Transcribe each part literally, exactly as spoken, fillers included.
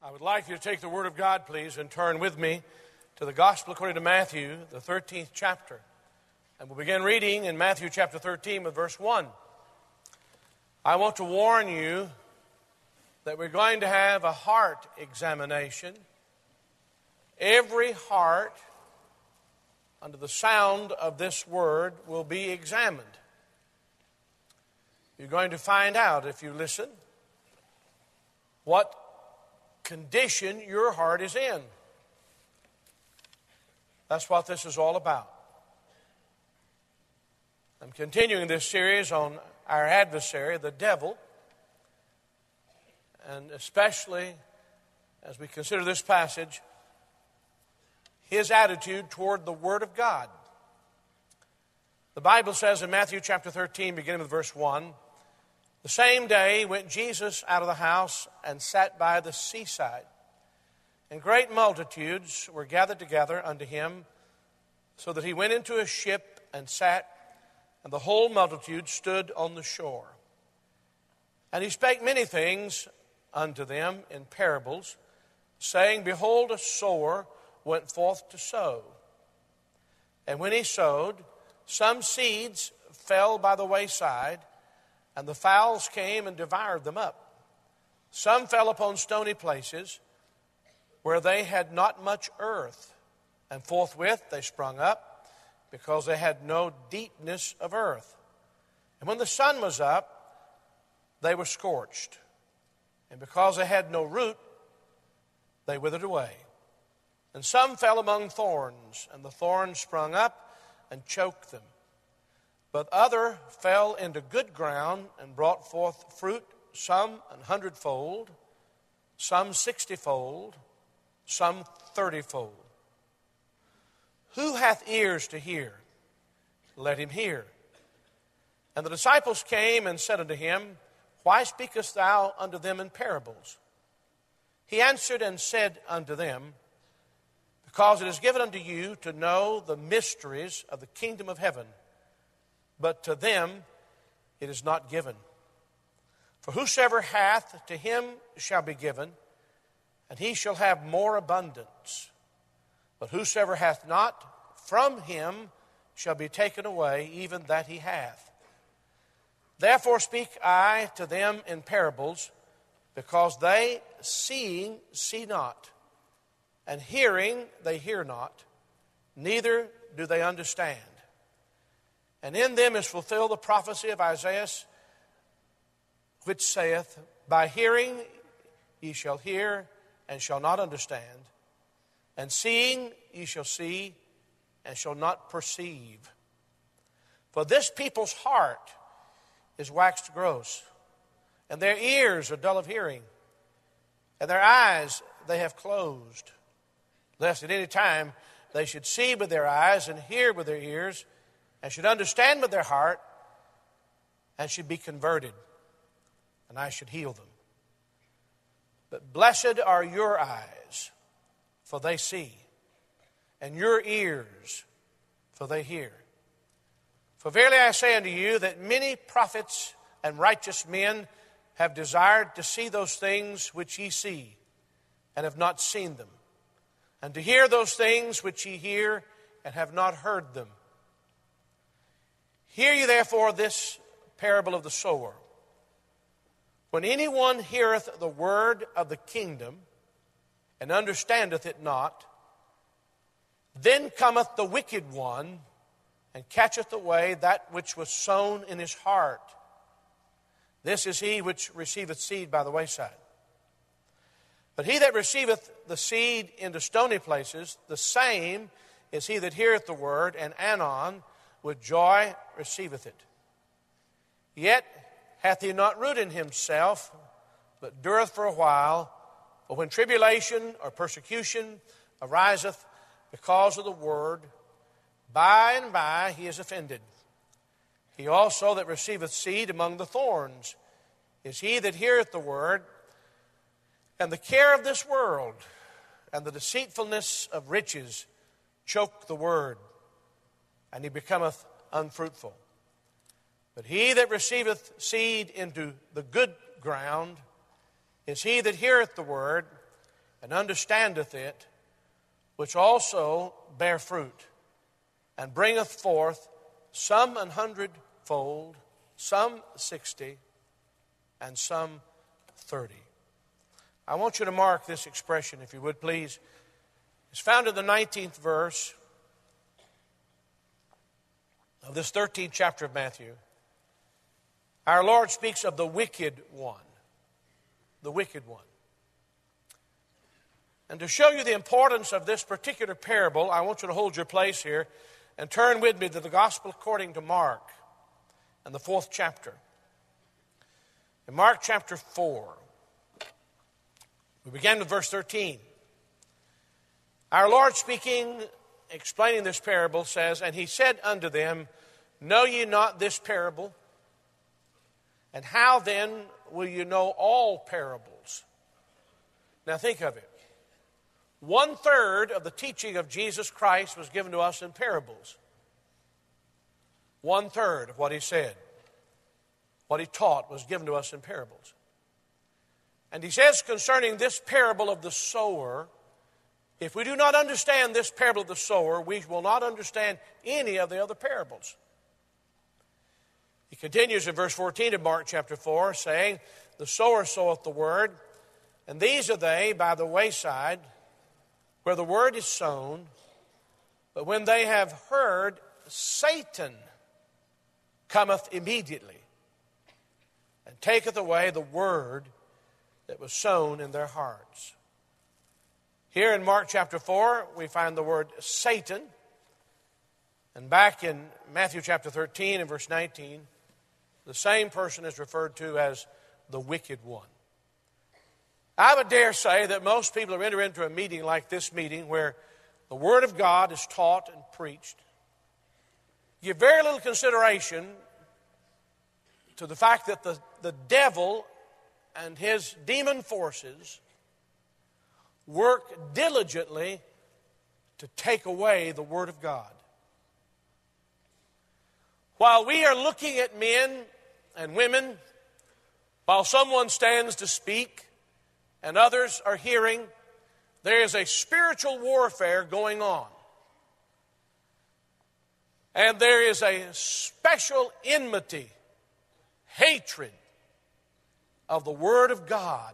I would like you to take the Word of God, please, and turn with me to the Gospel according to Matthew, the thirteenth chapter. And we'll begin reading in Matthew chapter thirteen with verse one. I want to warn you that we're going to have a heart examination. Every heart under the sound of this word will be examined. You're going to find out, if you listen, what condition your heart is in. That's what this is all about. I'm continuing this series on our adversary, the devil, and especially as we consider this passage, his attitude toward the Word of God. The Bible says in Matthew chapter thirteen, beginning with verse one, the same day went Jesus out of the house and sat by the seaside. And great multitudes were gathered together unto him, so that he went into a ship and sat, and the whole multitude stood on the shore. And he spake many things unto them in parables, saying, Behold, a sower went forth to sow. And when he sowed, some seeds fell by the wayside, and the fowls came and devoured them up. Some fell upon stony places, where they had not much earth, and forthwith they sprung up, because they had no deepness of earth. And when the sun was up, they were scorched. And because they had no root, they withered away. And some fell among thorns, and the thorns sprung up and choked them. But other fell into good ground and brought forth fruit, some an hundredfold, some sixtyfold, some thirtyfold. Who hath ears to hear? Let him hear. And the disciples came and said unto him, Why speakest thou unto them in parables? He answered and said unto them, Because it is given unto you to know the mysteries of the kingdom of heaven, but to them it is not given. For whosoever hath, to him shall be given, and he shall have more abundance. But whosoever hath not, from him shall be taken away even that he hath. Therefore speak I to them in parables, because they, seeing, see not, and hearing, they hear not, neither do they understand. And in them is fulfilled the prophecy of Isaiah, which saith, By hearing ye shall hear, and shall not understand, and seeing ye shall see, and shall not perceive. For this people's heart is waxed gross, and their ears are dull of hearing, and their eyes they have closed, lest at any time they should see with their eyes, and hear with their ears, and should understand with their heart, and should be converted, and I should heal them. But blessed are your eyes, for they see, and your ears, for they hear. For verily I say unto you, that many prophets and righteous men have desired to see those things which ye see, and have not seen them, and to hear those things which ye hear, and have not heard them. Hear ye therefore this parable of the sower. When anyone heareth the word of the kingdom, and understandeth it not, then cometh the wicked one, and catcheth away that which was sown in his heart. This is he which receiveth seed by the wayside. But he that receiveth the seed into stony places, the same is he that heareth the word, and anon with joy receiveth it. Yet hath he not root in himself, but dureth for a while. But when tribulation or persecution ariseth because of the word, by and by he is offended. He also that receiveth seed among the thorns is he that heareth the word, and the care of this world and the deceitfulness of riches choke the word, and he becometh unfruitful. But he that receiveth seed into the good ground is he that heareth the word, and understandeth it, which also bear fruit, and bringeth forth some an hundredfold, some sixty, and some thirty. I want you to mark this expression, if you would, please. It's found in the nineteenth verse of this thirteenth chapter of Matthew. Our Lord speaks of the wicked one. The wicked one. And to show you the importance of this particular parable, I want you to hold your place here and turn with me to the Gospel according to Mark and the fourth chapter. In Mark chapter four, we begin with verse thirteen. Our Lord speaking, explaining this parable, says, "And he said unto them, Know ye not this parable? And how then will you know all parables?" Now think of it. One third of the teaching of Jesus Christ was given to us in parables. One third of what he said, what he taught, was given to us in parables. And he says concerning this parable of the sower, if we do not understand this parable of the sower, we will not understand any of the other parables. He continues in verse fourteen of Mark chapter four, saying, "The sower soweth the word, and these are they by the wayside, where the word is sown. But when they have heard, Satan cometh immediately, and taketh away the word that was sown in their hearts." Here in Mark chapter four, we find the word Satan. And back in Matthew chapter thirteen and verse nineteen, the same person is referred to as the wicked one. I would dare say that most people who enter into a meeting like this meeting, where the Word of God is taught and preached, give very little consideration to the fact that the, the devil and his demon forces work diligently to take away the Word of God. While we are looking at men and women, while someone stands to speak and others are hearing, there is a spiritual warfare going on. And there is a special enmity, hatred of the Word of God.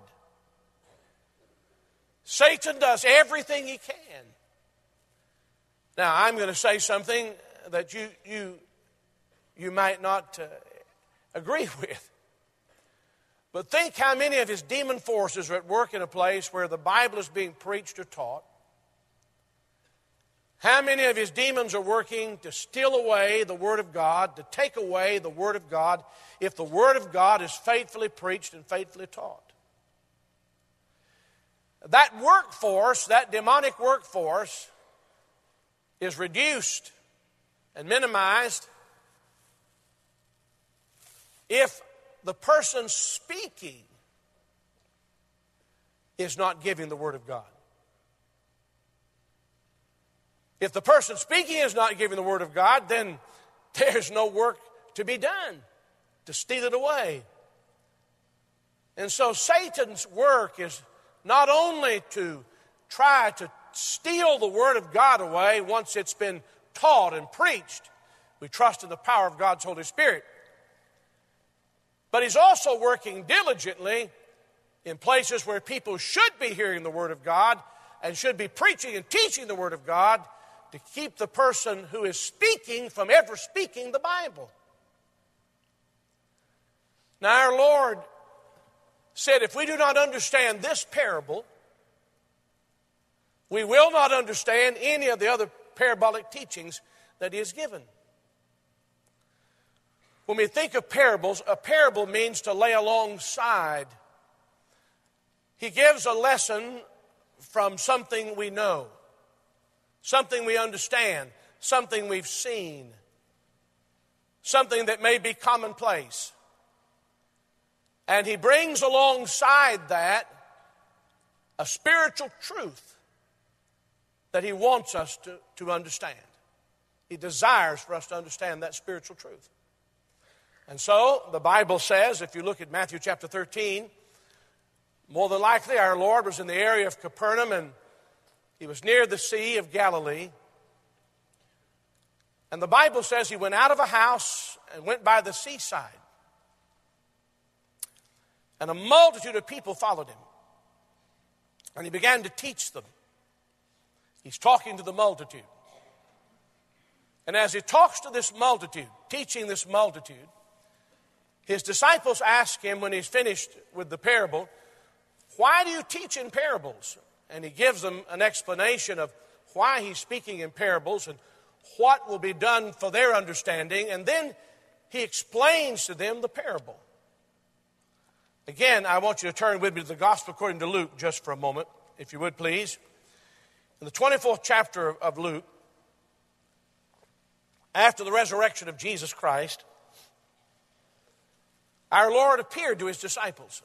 Satan does everything he can. Now, I'm going to say something that you you you might not uh, agree with. But think how many of his demon forces are at work in a place where the Bible is being preached or taught. How many of his demons are working to steal away the Word of God, to take away the Word of God, if the Word of God is faithfully preached and faithfully taught? That workforce, that demonic workforce, is reduced and minimized if the person speaking is not giving the Word of God. If the person speaking is not giving the Word of God, then there's no work to be done to steal it away. And so Satan's work is not only to try to steal the Word of God away once it's been taught and preached. We trust in the power of God's Holy Spirit. But he's also working diligently in places where people should be hearing the Word of God and should be preaching and teaching the Word of God, to keep the person who is speaking from ever speaking the Bible. Now our Lord said, if we do not understand this parable, we will not understand any of the other parabolic teachings that he has given. When we think of parables, a parable means to lay alongside. He gives a lesson from something we know, something we understand, something we've seen, something that may be commonplace. And he brings alongside that a spiritual truth that he wants us to, to understand. He desires for us to understand that spiritual truth. And so the Bible says, if you look at Matthew chapter thirteen, More than likely, our Lord was in the area of Capernaum, and he was near the Sea of Galilee. And the Bible says he went out of a house and went by the seaside. And a multitude of people followed him. And he began to teach them. He's talking to the multitude. And as he talks to this multitude, teaching this multitude, his disciples ask him when he's finished with the parable, "Why do you teach in parables?" And he gives them an explanation of why he's speaking in parables and what will be done for their understanding. And then he explains to them the parable. Again, I want you to turn with me to the Gospel according to Luke just for a moment, if you would please. In the twenty-fourth chapter of Luke, after the resurrection of Jesus Christ, our Lord appeared to his disciples.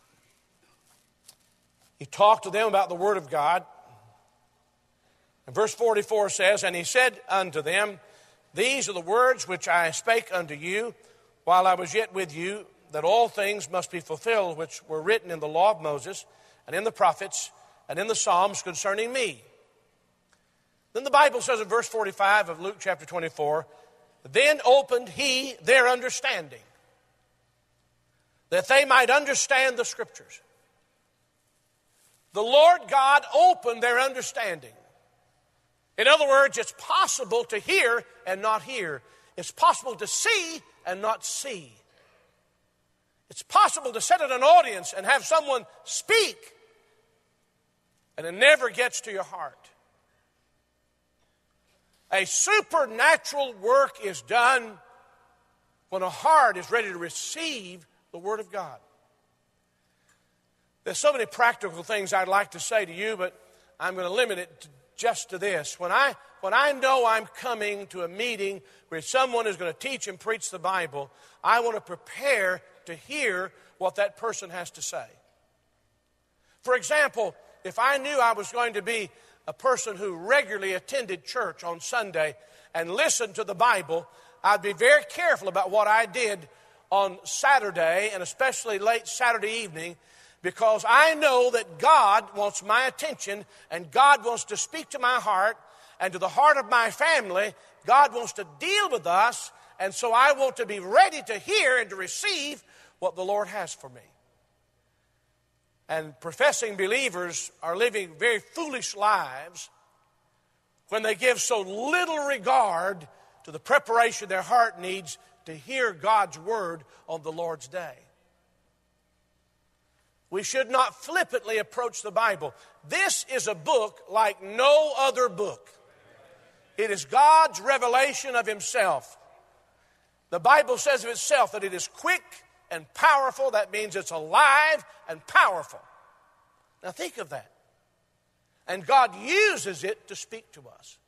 He talked to them about the Word of God. And verse forty-four says, "And he said unto them, These are the words which I spake unto you while I was yet with you, that all things must be fulfilled which were written in the law of Moses and in the prophets and in the Psalms concerning me." Then the Bible says in verse forty-five of Luke chapter twenty-four, "Then opened he their understanding, that they might understand the Scriptures." The Lord God opened their understanding. In other words, it's possible to hear and not hear. It's possible to see and not see. It's possible to sit in an audience and have someone speak, and it never gets to your heart. A supernatural work is done when a heart is ready to receive the Word of God. There's so many practical things I'd like to say to you, but I'm going to limit it to just to this. When I, when I know I'm coming to a meeting where someone is going to teach and preach the Bible, I want to prepare to hear what that person has to say. For example, if I knew I was going to be a person who regularly attended church on Sunday and listened to the Bible, I'd be very careful about what I did on Saturday, and especially late Saturday evening, because I know that God wants my attention and God wants to speak to my heart and to the heart of my family. God wants to deal with us, and so I want to be ready to hear and to receive what the Lord has for me. And professing believers are living very foolish lives when they give so little regard to the preparation their heart needs to hear God's Word on the Lord's day. We should not flippantly approach the Bible. This is a book like no other book. It is God's revelation of Himself. The Bible says of itself that it is quick and powerful. That means it's alive and powerful. Now think of that. And God uses it to speak to us.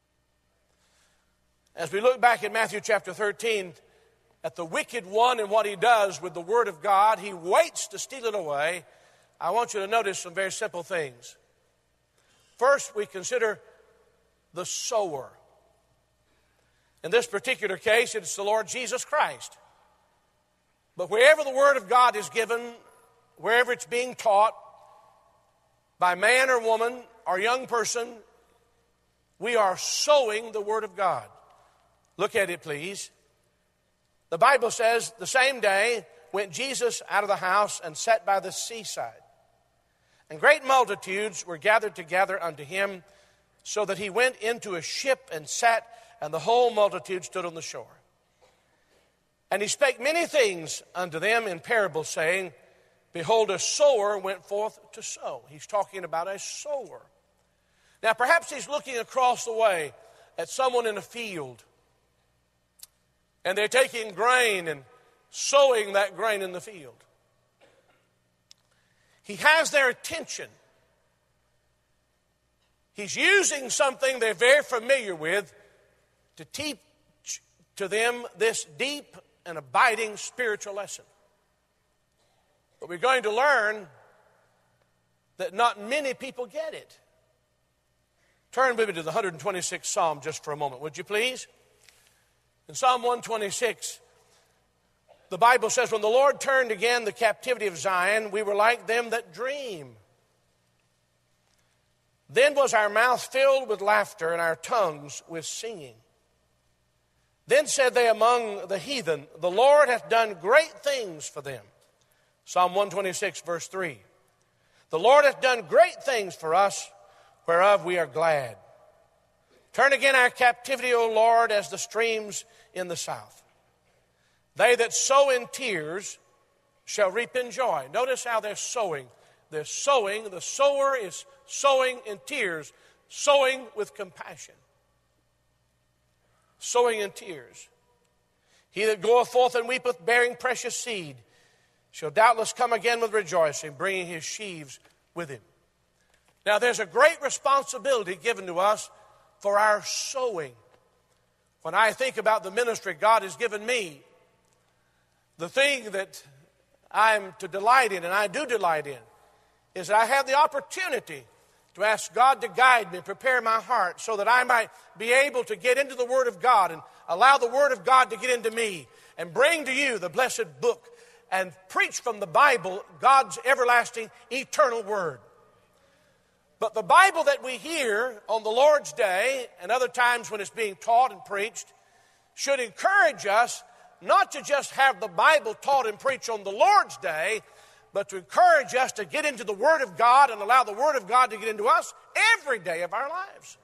As we look back in Matthew chapter thirteen at the wicked one and what he does with the Word of God, he waits to steal it away. I want you to notice some very simple things. First, we consider the sower. In this particular case, it's the Lord Jesus Christ. But wherever the Word of God is given, wherever it's being taught, by man or woman or young person, we are sowing the Word of God. Look at it, please. The Bible says, the same day went Jesus out of the house and sat by the seaside. And great multitudes were gathered together unto him, so that he went into a ship and sat, and the whole multitude stood on the shore. And he spake many things unto them in parables, saying, Behold, a sower went forth to sow. He's talking about a sower. Now, perhaps he's looking across the way at someone in a field, and they're taking grain and sowing that grain in the field. He has their attention. He's using something they're very familiar with to teach to them this deep and abiding spiritual lesson. But we're going to learn that not many people get it. Turn with me to the one hundred twenty-sixth Psalm just for a moment, would you please? In Psalm one twenty-six, The Bible says, when the Lord turned again the captivity of Zion, we were like them that dream. Then was our mouth filled with laughter and our tongues with singing. Then said they among the heathen, the Lord hath done great things for them. Psalm one twenty-six, verse three. The Lord hath done great things for us, whereof we are glad. Turn again our captivity, O Lord, as the streams in the south. They that sow in tears shall reap in joy. Notice how they're sowing. They're sowing. The sower is sowing in tears, sowing with compassion. Sowing in tears. He that goeth forth and weepeth, bearing precious seed, shall doubtless come again with rejoicing, bringing his sheaves with him. Now there's a great responsibility given to us for our sowing. When I think about the ministry God has given me, the thing that I'm to delight in, and I do delight in, is that I have the opportunity to ask God to guide me, prepare my heart, so that I might be able to get into the Word of God and allow the Word of God to get into me and bring to you the blessed book and preach from the Bible God's everlasting, eternal Word. But the Bible that we hear on the Lord's Day and other times when it's being taught and preached should encourage us not to just have the Bible taught and preached on the Lord's Day, but to encourage us to get into the Word of God and allow the Word of God to get into us every day of our lives.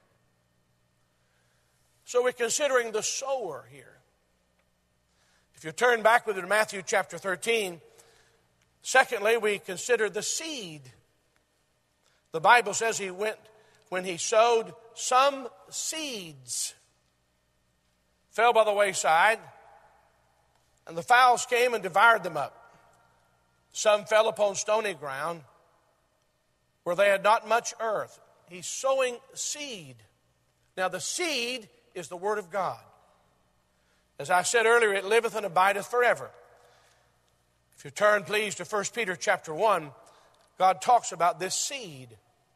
So we're considering the sower here. If you turn back with me to Matthew chapter thirteen, secondly, we consider the seed. The Bible says he went, when he sowed, some seeds fell by the wayside, and the fowls came and devoured them up. Some fell upon stony ground where they had not much earth. He's sowing seed. Now the seed is the Word of God. As I said earlier, it liveth and abideth forever. If you turn, please, to First Peter chapter one, God talks about this seed.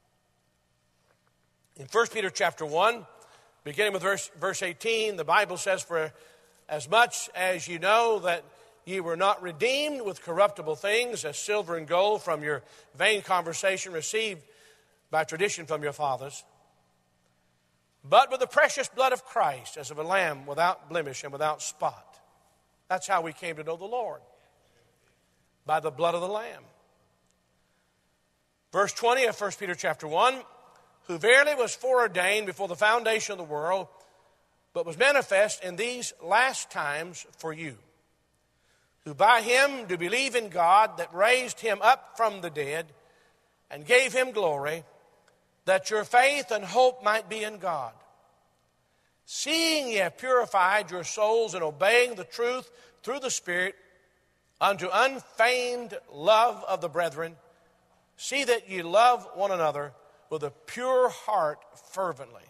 In First Peter chapter one, beginning with verse, verse eighteen, the Bible says, for as much as you know that ye were not redeemed with corruptible things, as silver and gold from your vain conversation received by tradition from your fathers, but with the precious blood of Christ, as of a lamb without blemish and without spot. That's how we came to know the Lord, by the blood of the Lamb. Verse twenty of First Peter chapter one, who verily was foreordained before the foundation of the world, but was manifest in these last times for you, who by him do believe in God, that raised him up from the dead and gave him glory, that your faith and hope might be in God. Seeing ye have purified your souls in obeying the truth through the Spirit unto unfeigned love of the brethren, see that ye love one another with a pure heart fervently.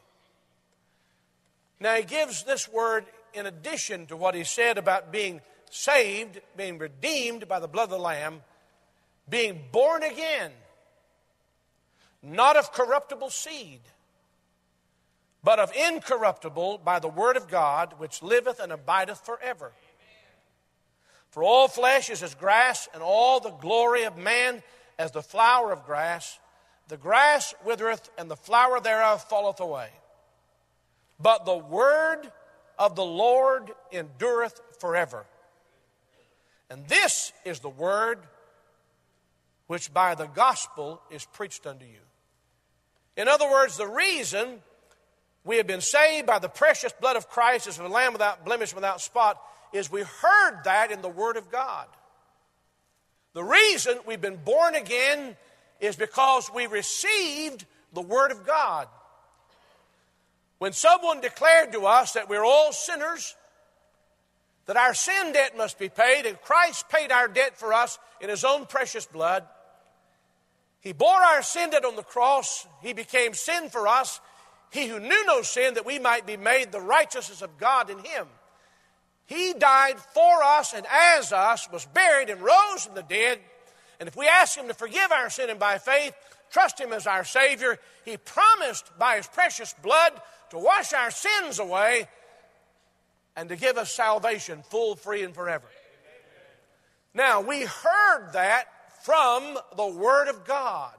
Now he gives this word in addition to what he said about being saved, being redeemed by the blood of the Lamb, being born again, not of corruptible seed, but of incorruptible by the word of God, which liveth and abideth forever. For all flesh is as grass, and all the glory of man as the flower of grass. The grass withereth, and the flower thereof falleth away. But the word of the Lord endureth forever. And this is the word which by the gospel is preached unto you. In other words, the reason we have been saved by the precious blood of Christ as of a lamb without blemish, without spot, is we heard that in the Word of God. The reason we've been born again is because we received the Word of God. When someone declared to us that we're all sinners, that our sin debt must be paid, and Christ paid our debt for us in His own precious blood, He bore our sin debt on the cross. He became sin for us, He who knew no sin, that we might be made the righteousness of God in Him. He died for us and as us, was buried and rose from the dead. And if we ask Him to forgive our sin and by faith, trust Him as our Savior, He promised by His precious blood to wash our sins away and to give us salvation full, free, and forever. Now, we heard that from the Word of God.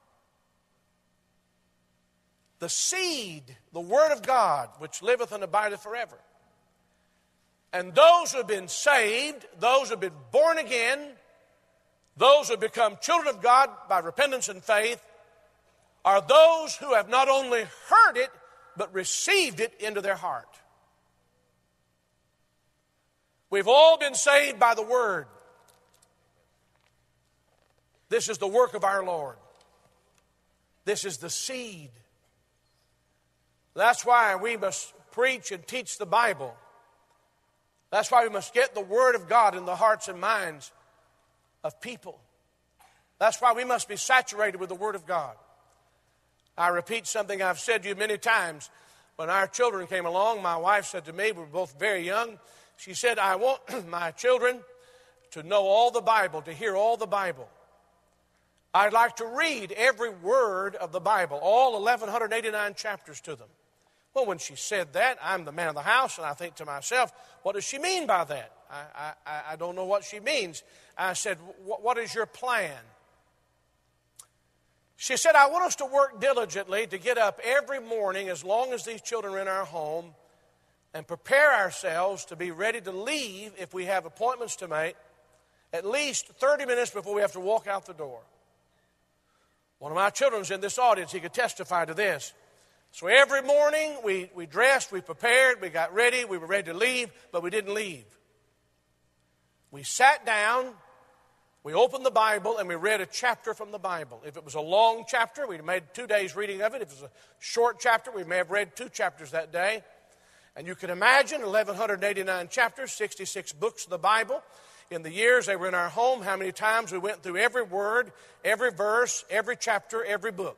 The seed, the Word of God, which liveth and abideth forever. And those who have been saved, those who have been born again, those who have become children of God by repentance and faith, are those who have not only heard it, but received it into their heart. We've all been saved by the Word. This is the work of our Lord. This is the seed. That's why we must preach and teach the Bible. That's why we must get the Word of God in the hearts and minds of people. That's why we must be saturated with the Word of God. I repeat something I've said to you many times. When our children came along, my wife said to me, we were both very young, she said, I want my children to know all the Bible, to hear all the Bible. I'd like to read every word of the Bible, all eleven eighty-nine chapters to them. Well, when she said that, I'm the man of the house, and I think to myself, what does she mean by that? I, I, I don't know what she means. I said, what is your plan? She said, I want us to work diligently to get up every morning as long as these children are in our home and prepare ourselves to be ready to leave if we have appointments to make at least thirty minutes before we have to walk out the door. One of my children was in this audience. He could testify to this. So every morning we, we dressed, we prepared, we got ready, we were ready to leave, but we didn't leave. We sat down, we opened the Bible, and we read a chapter from the Bible. If it was a long chapter, we made two days reading of it. If it was a short chapter, we may have read two chapters that day. And you can imagine eleven eighty-nine chapters, sixty-six books of the Bible. In the years they were in our home, how many times we went through every word, every verse, every chapter, every book.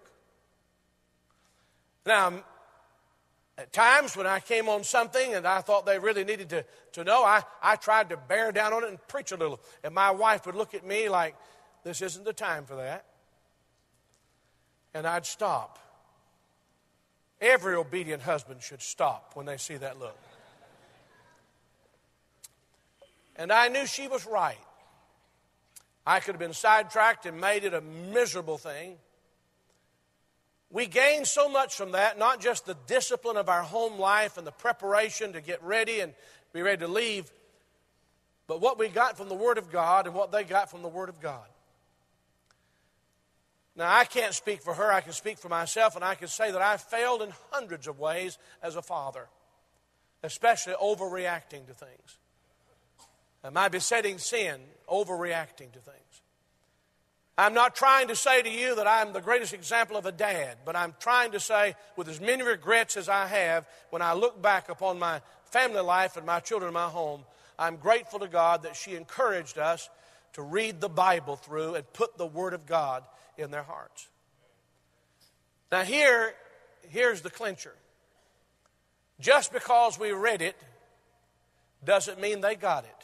Now, at times when I came on something and I thought they really needed to, to know, I, I tried to bear down on it and preach a little. And my wife would look at me like, this isn't the time for that. And I'd stop. Every obedient husband should stop when they see that look. And I knew she was right. I could have been sidetracked and made it a miserable thing. We gained so much from that, not just the discipline of our home life and the preparation to get ready and be ready to leave, but what we got from the Word of God and what they got from the Word of God. Now, I can't speak for her. I can speak for myself, and I can say that I failed in hundreds of ways as a father, especially overreacting to things. And my besetting sin, overreacting to things. I'm not trying to say to you that I'm the greatest example of a dad, but I'm trying to say, with as many regrets as I have, when I look back upon my family life and my children in my home, I'm grateful to God that she encouraged us to read the Bible through and put the Word of God in their hearts. Now here, here's the clincher. Just because we read it doesn't mean they got it.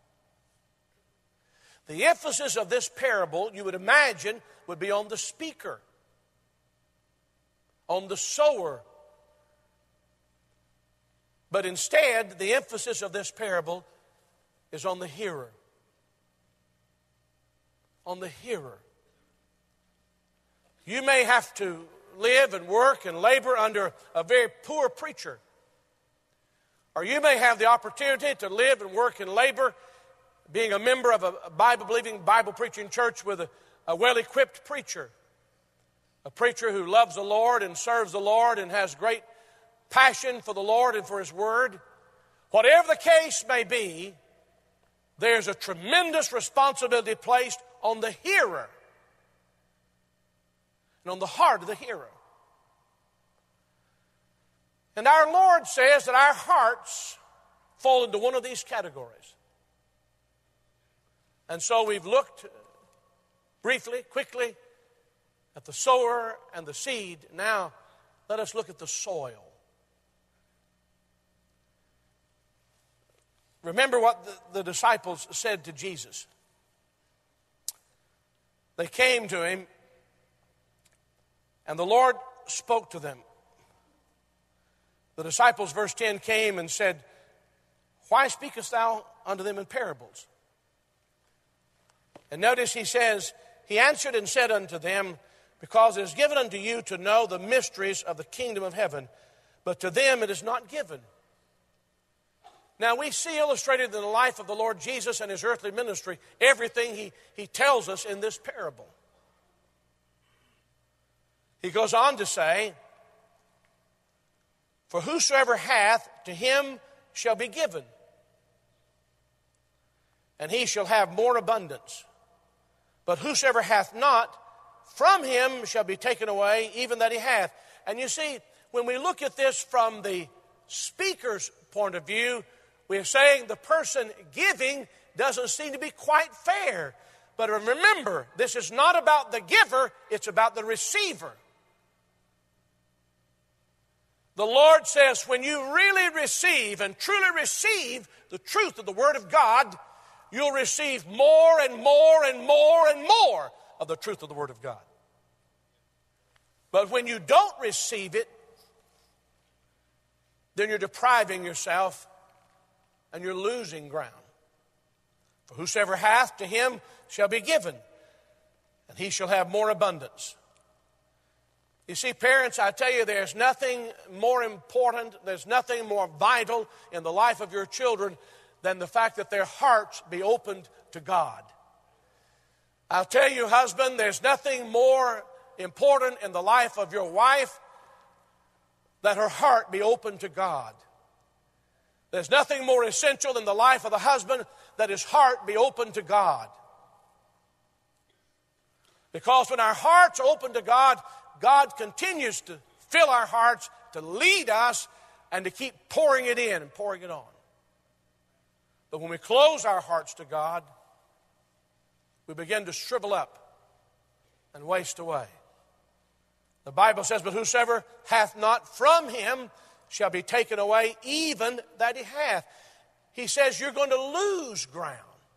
The emphasis of this parable, you would imagine, would be on the speaker, on the sower. But instead, the emphasis of this parable is on the hearer. On the hearer. You may have to live and work and labor under a very poor preacher. Or you may have the opportunity to live and work and labor being a member of a Bible-believing, Bible-preaching church with a, a well-equipped preacher. A preacher who loves the Lord and serves the Lord and has great passion for the Lord and for His Word. Whatever the case may be, there's a tremendous responsibility placed on the hearer and on the heart of the hearer. And our Lord says that our hearts fall into one of these categories. And so we've looked briefly, quickly, at the sower and the seed. Now, let us look at the soil. Remember what the, the disciples said to Jesus. They came to Him, and the Lord spoke to them. The disciples, verse ten, came and said, "Why speakest thou unto them in parables? And notice he says, he answered and said unto them, because it is given unto you to know the mysteries of the kingdom of heaven, but to them it is not given. Now we see illustrated in the life of the Lord Jesus and his earthly ministry everything he, he tells us in this parable. He goes on to say, for whosoever hath, to him shall be given, and he shall have more abundance. But whosoever hath not, from him shall be taken away, even that he hath. And you see, when we look at this from the speaker's point of view, we're saying the person giving doesn't seem to be quite fair. But remember, this is not about the giver, it's about the receiver. The Lord says, when you really receive and truly receive the truth of the Word of God, you'll receive more and more and more and more of the truth of the Word of God. But when you don't receive it, then you're depriving yourself and you're losing ground. For whosoever hath, to him shall be given, and he shall have more abundance. You see, parents, I tell you, there's nothing more important, there's nothing more vital in the life of your children than the fact that their hearts be opened to God. I'll tell you, husband, there's nothing more important in the life of your wife that her heart be open to God. There's nothing more essential in the life of the husband that his heart be open to God. Because when our hearts are open to God, God continues to fill our hearts, to lead us, and to keep pouring it in and pouring it on. But when we close our hearts to God, we begin to shrivel up and waste away. The Bible says, but whosoever hath not, from him shall be taken away, even that he hath. He says you're going to lose ground.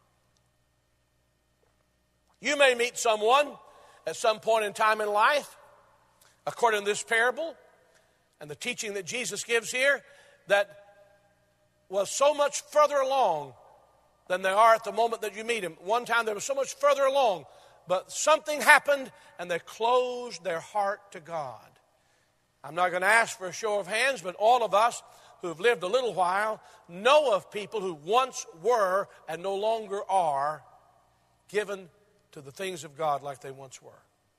You may meet someone at some point in time in life, according to this parable and the teaching that Jesus gives here, that was so much further along than they are at the moment that you meet him. One time they were so much further along, but something happened and they closed their heart to God. I'm not going to ask for a show of hands, but all of us who have lived a little while know of people who once were and no longer are given to the things of God like they once were.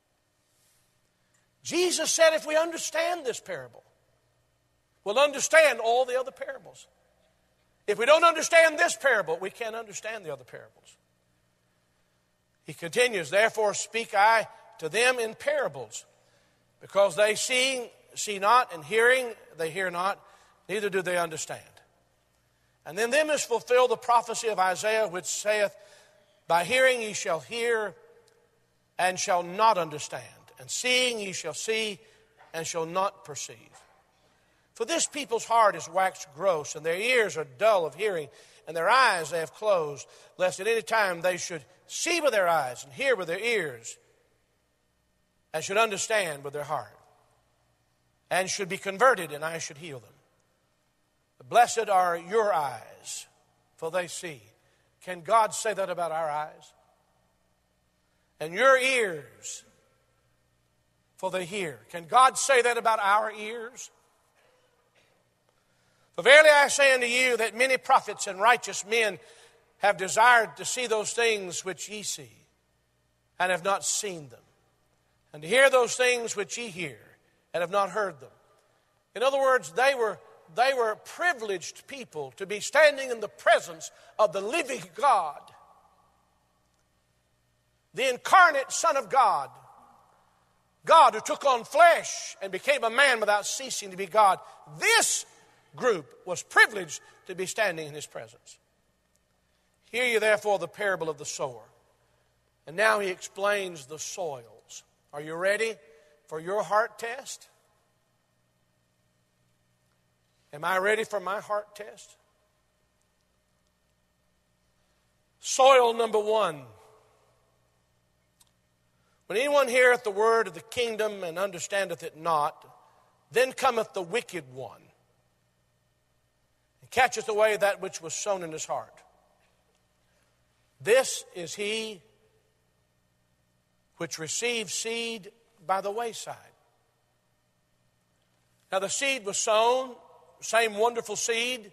Jesus said if we understand this parable, we'll understand all the other parables. If we don't understand this parable, we can't understand the other parables. He continues, therefore speak I to them in parables, because they see, see not, and hearing, they hear not, neither do they understand. And in them is fulfilled the prophecy of Isaiah, which saith, by hearing ye shall hear, and shall not understand, and seeing ye shall see, and shall not perceive. For this people's heart is waxed gross, and their ears are dull of hearing, and their eyes they have closed, lest at any time they should see with their eyes, and hear with their ears, and should understand with their heart, and should be converted, and I should heal them. Blessed are your eyes, for they see. Can God say that about our eyes? And your ears, for they hear. Can God say that about our ears? For verily I say unto you that many prophets and righteous men have desired to see those things which ye see, and have not seen them, and to hear those things which ye hear, and have not heard them. In other words, they were, they were privileged people to be standing in the presence of the living God, the incarnate Son of God, God who took on flesh and became a man without ceasing to be God. This group was privileged to be standing in his presence. Hear ye therefore the parable of the sower. And now he explains the soils. Are you ready for your heart test? Am I ready for my heart test? Soil number one. When anyone heareth the word of the kingdom and understandeth it not, then cometh the wicked one, and catcheth away that which was sown in his heart. This is he which receive seed by the wayside. Now the seed was sown, same wonderful seed,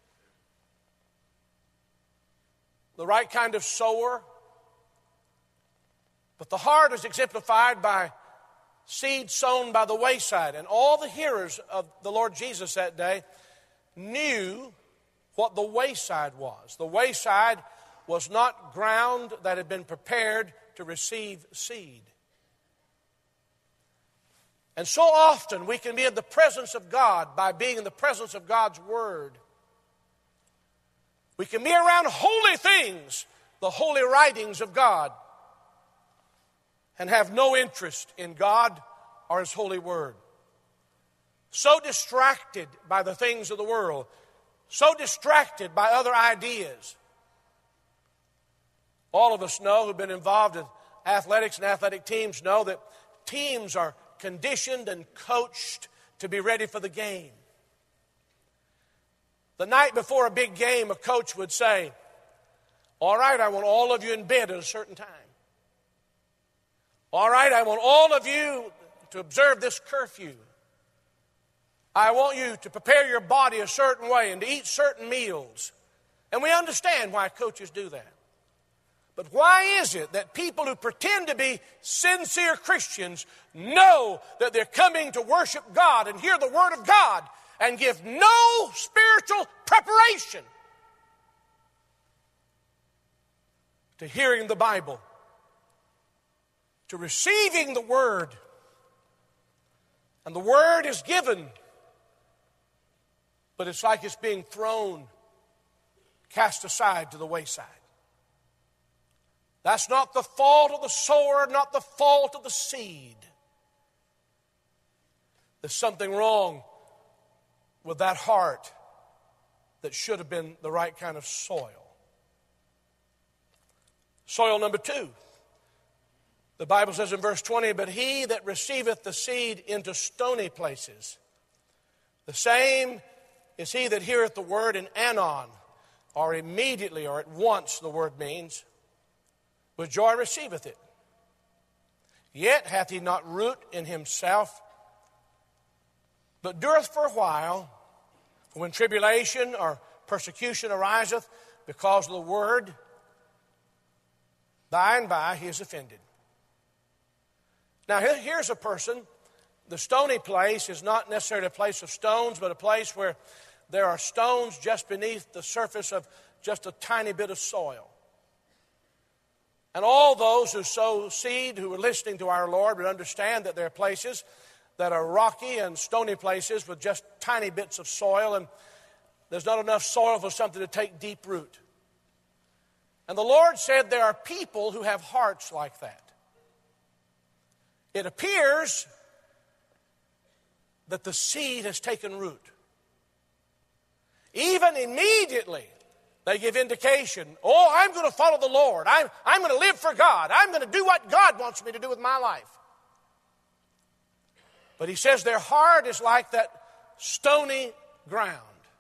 the right kind of sower. But the heart is exemplified by seed sown by the wayside. And all the hearers of the Lord Jesus that day knew what the wayside was. The wayside was not ground that had been prepared to receive seed. And so often we can be in the presence of God by being in the presence of God's Word. We can be around holy things, the holy writings of God, and have no interest in God or His holy Word. So distracted by the things of the world, so distracted by other ideas. All of us know who've been involved in athletics and athletic teams know that teams are conditioned and coached to be ready for the game. The night before a big game, a coach would say, all right, I want all of you in bed at a certain time. All right, I want all of you to observe this curfew. I want you to prepare your body a certain way and to eat certain meals. And we understand why coaches do that. But why is it that people who pretend to be sincere Christians know that they're coming to worship God and hear the Word of God and give no spiritual preparation to hearing the Bible, to receiving the Word? And the Word is given, but it's like it's being thrown, cast aside to the wayside. That's not the fault of the sower, not the fault of the seed. There's something wrong with that heart that should have been the right kind of soil. Soil number two. The Bible says in verse twenty, but he that receiveth the seed into stony places, the same is he that heareth the word in anon, or immediately, or at once, the word means, with joy receiveth it. Yet hath he not root in himself, but dureth for a while. For when tribulation or persecution ariseth because of the word, by and by he is offended. Now here's a person. The stony place is not necessarily a place of stones, but a place where there are stones just beneath the surface of just a tiny bit of soil. And all those who sow seed, who are listening to our Lord, would understand that there are places that are rocky and stony places with just tiny bits of soil, and there's not enough soil for something to take deep root. And the Lord said there are people who have hearts like that. It appears that the seed has taken root. Even immediately, they give indication, oh, I'm going to follow the Lord. I'm, I'm going to live for God. I'm going to do what God wants me to do with my life. But he says their heart is like that stony ground.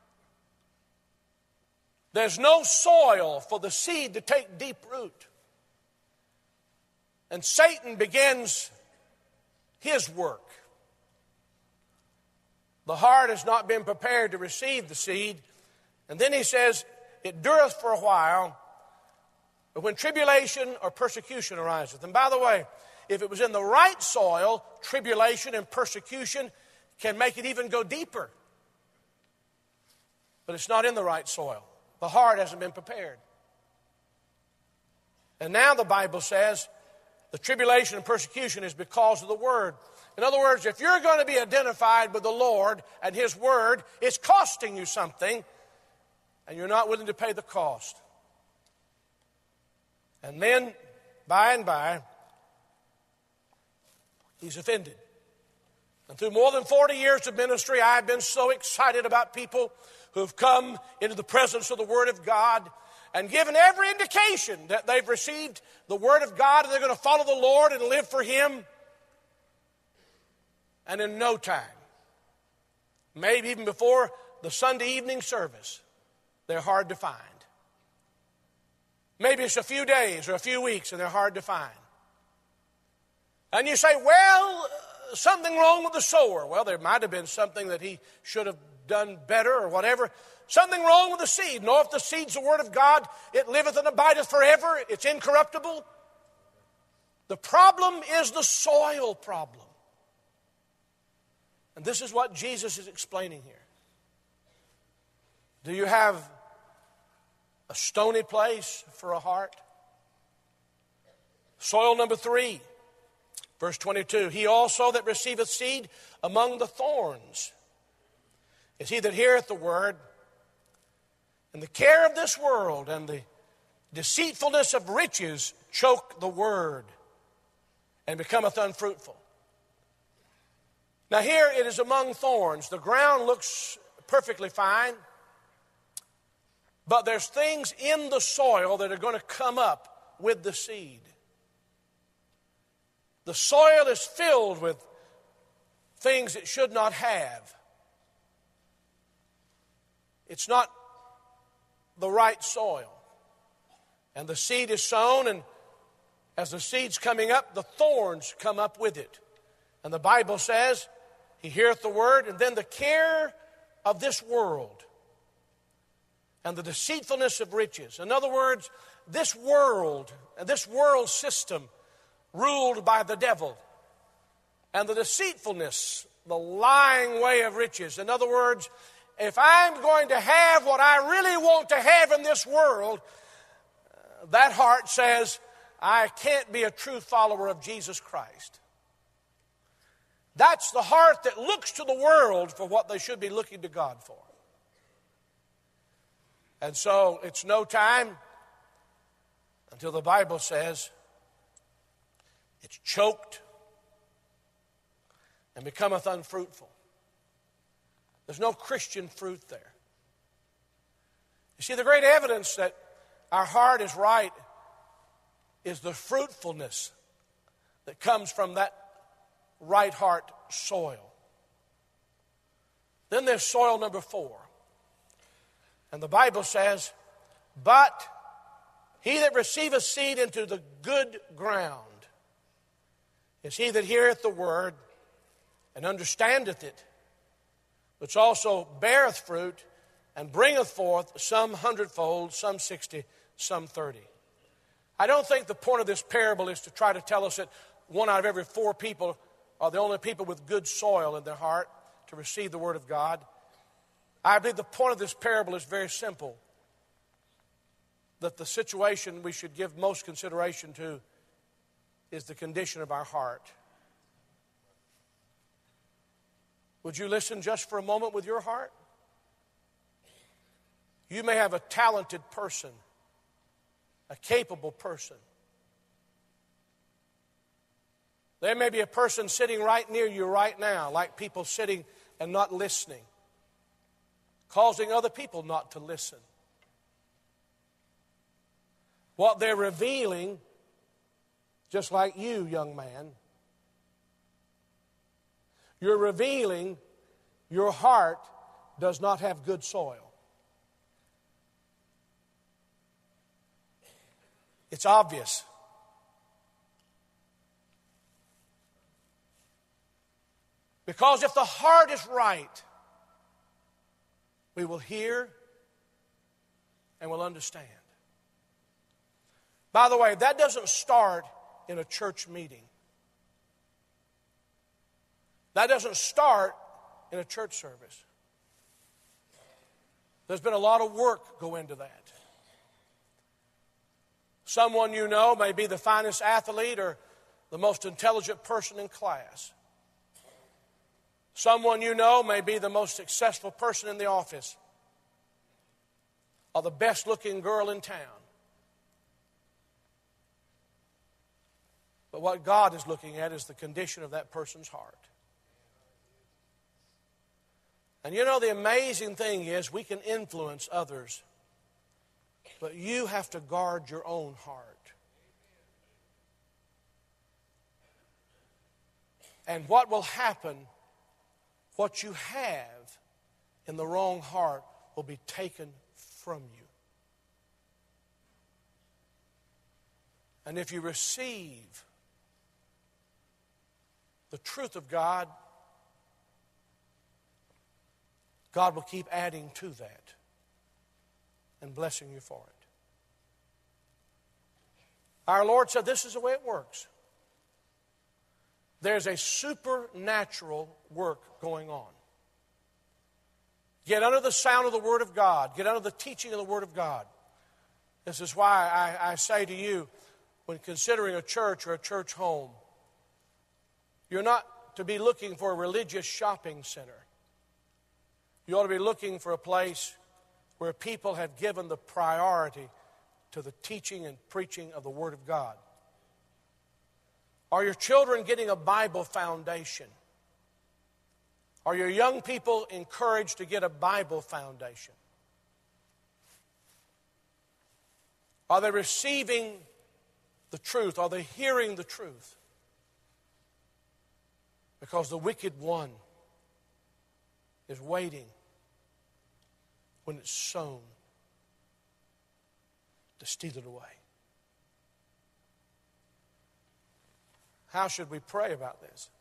There's no soil for the seed to take deep root. And Satan begins his work. The heart has not been prepared to receive the seed. And then he says, it dureth for a while, but when tribulation or persecution ariseth. And by the way, if it was in the right soil, tribulation and persecution can make it even go deeper. But it's not in the right soil. The heart hasn't been prepared. And now the Bible says the tribulation and persecution is because of the Word. In other words, if you're going to be identified with the Lord and His Word, it's costing you something, and you're not willing to pay the cost. And then, by and by, he's offended. And through more than forty years of ministry, I've been so excited about people who've come into the presence of the Word of God and given every indication that they've received the Word of God and they're going to follow the Lord and live for Him. And in no time, maybe even before the Sunday evening service, they're hard to find. Maybe it's a few days or a few weeks and they're hard to find. And you say, well, uh, something wrong with the sower. Well, there might have been something that he should have done better or whatever. Something wrong with the seed. No, if the seed's the word of God, it liveth and abideth forever. It's incorruptible. The problem is the soil problem. And this is what Jesus is explaining here. Do you have a stony place for a heart? Soil number three, verse twenty-two. He also that receiveth seed among the thorns is he that heareth the word, and the care of this world and the deceitfulness of riches choke the word, and becometh unfruitful. Now here it is among thorns. The ground looks perfectly fine, but there's things in the soil that are going to come up with the seed. The soil is filled with things it should not have. It's not the right soil. And the seed is sown, and as the seed's coming up, the thorns come up with it. And the Bible says, he heareth the word, and then the care of this world and the deceitfulness of riches. In other words, this world and this world system ruled by the devil, and the deceitfulness, the lying way of riches. In other words, if I'm going to have what I really want to have in this world, that heart says, I can't be a true follower of Jesus Christ. That's the heart that looks to the world for what they should be looking to God for. And so it's no time until the Bible says it's choked and becometh unfruitful. There's no Christian fruit there. You see, the great evidence that our heart is right is the fruitfulness that comes from that right heart soil. Then there's soil number four. And the Bible says, but he that receiveth seed into the good ground is he that heareth the word and understandeth it, which also beareth fruit and bringeth forth some hundredfold, some sixty, some thirty. I don't think the point of this parable is to try to tell us that one out of every four people are the only people with good soil in their heart to receive the word of God. I believe the point of this parable is very simple, that the situation we should give most consideration to is the condition of our heart. Would you listen just for a moment with your heart? You may have a talented person, a capable person. There may be a person sitting right near you right now, like people sitting and not listening, causing other people not to listen. What they're revealing, just like you, young man, you're revealing your heart does not have good soil. It's obvious. Because if the heart is right, we will hear and will understand. By the way, that doesn't start in a church meeting. That doesn't start in a church service. There's been a lot of work go into that. Someone you know may be the finest athlete or the most intelligent person in class. Someone you know may be the most successful person in the office or the best looking girl in town. But what God is looking at is the condition of that person's heart. And you know, the amazing thing is we can influence others, but you have to guard your own heart. And what will happen, what you have in the wrong heart will be taken from you. And if you receive the truth of God, God will keep adding to that and blessing you for it. Our Lord said this is the way it works. There's a supernatural work going on. Get under the sound of the Word of God. Get under the teaching of the Word of God. This is why I, I say to you, when considering a church or a church home, you're not to be looking for a religious shopping center. You ought to be looking for a place where people have given the priority to the teaching and preaching of the Word of God. Are your children getting a Bible foundation? Are your young people encouraged to get a Bible foundation? Are they receiving the truth? Are they hearing the truth? Because the wicked one is waiting when it's sown to steal it away. How should we pray about this?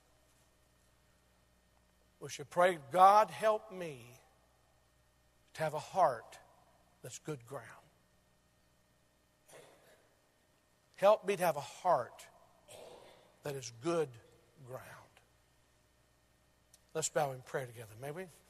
We should pray, God, help me to have a heart that's good ground. Help me to have a heart that is good ground. Let's bow in prayer together, may we?